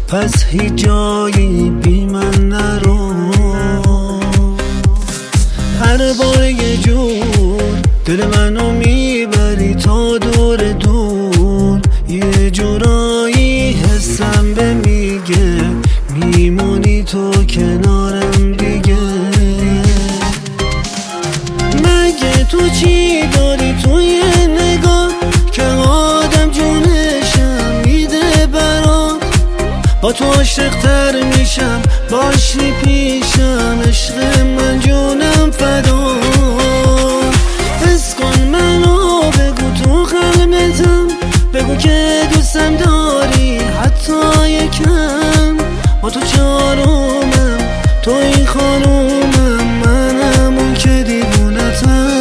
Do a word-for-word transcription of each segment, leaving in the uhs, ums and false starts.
پس هیچ جایی بی من نرو. هر بار یه جور دل منو میبری تا دور دور، یه جورایی حسم به میگه میمونی تو کنارم دیگه. مگه تو چی داری توی نگاه که آدم جونشم میده برات؟ با تو عاشق تر میشم باشی پیشم، عشق من جونم فدا. حس کن منو بگو تو قلبتم، بگو که دوستم داری حتی یکم. با تو چارمم تو این خانومم، منم اون که دیوونتم.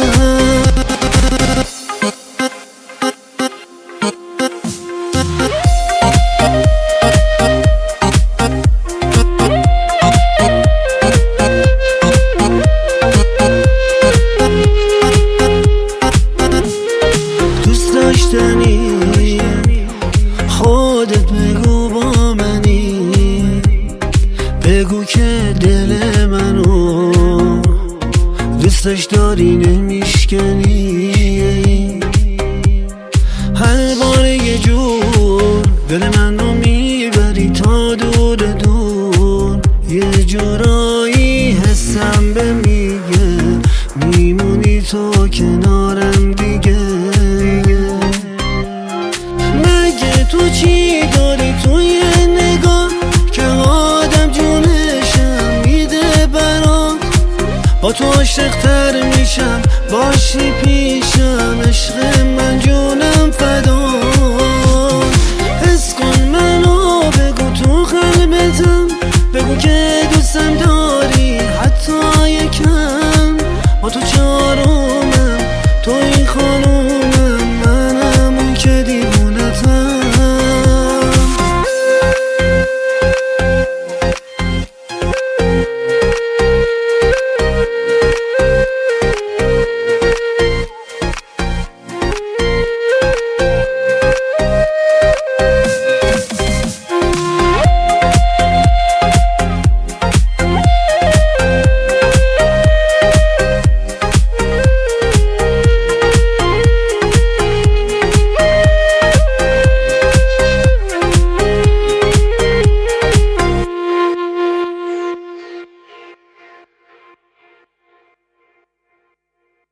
خودت بگو با منی، بگو که دل منو دوستش داری نمیشکنی. هر بار یه جور دل منو میبری تا دور دور، یه جورایی حسم به میگه میمونی تو کنارم دیگه. تو چی داری توی نگاه که آدم جونشم میده برات؟ با تو عاشق تر میشم باشی